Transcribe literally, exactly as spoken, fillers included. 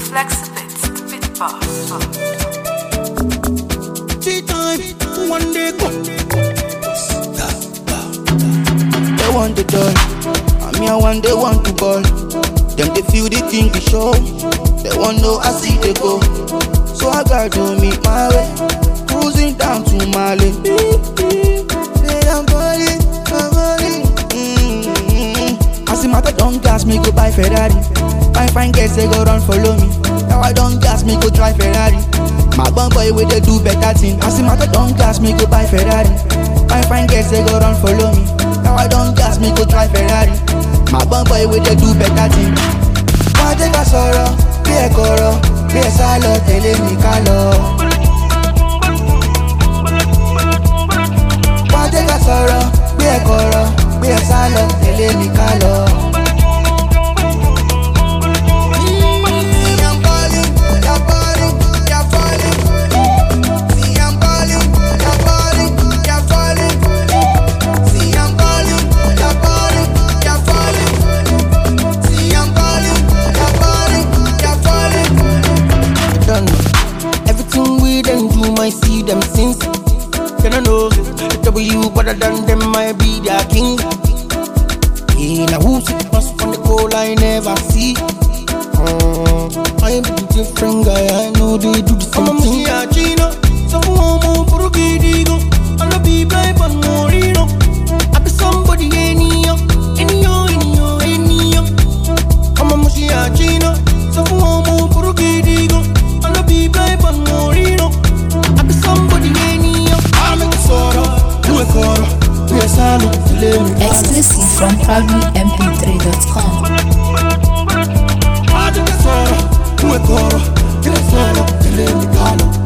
Flex a bit, bit boss. Tea time, one day go. They want the doll, and me I want they want to ball. Them they feel the thing we show. They want know I see they go. So I got to meet my way, cruising down to Mali. Say I'm balling, I'm balling. Mm-hmm. As the matter don't gas me go buy Ferrari. Fine fine girls they go run follow me. Now I don't gas me go drive Ferrari. My bum boy where they do better thing. As the matter don't gas me go buy Ferrari. Fine fine girls they go run follow me. Now I don't gas me go drive Ferrari. My bum boy where they do better thing. Why take a sorrow, be a coro, be a salo, tele mi calo. Why take a sorrow, be a coro, be a salo, tele mi calo. I see them since. Can I know the W better than them might be their king. In a who's it must from the goal I never see. uh, I am a different guy, I know they do the same I'm thing. I'm a Chino, so I'm a Purugidigo. I'll be blind but more, you know. I be somebody any yo, any yo, any yo, any yo. I'm a Mushia Chino, so I'm a Purugidigo. I'll be blind but more, you know. Exclusive from proudly m p three dot com.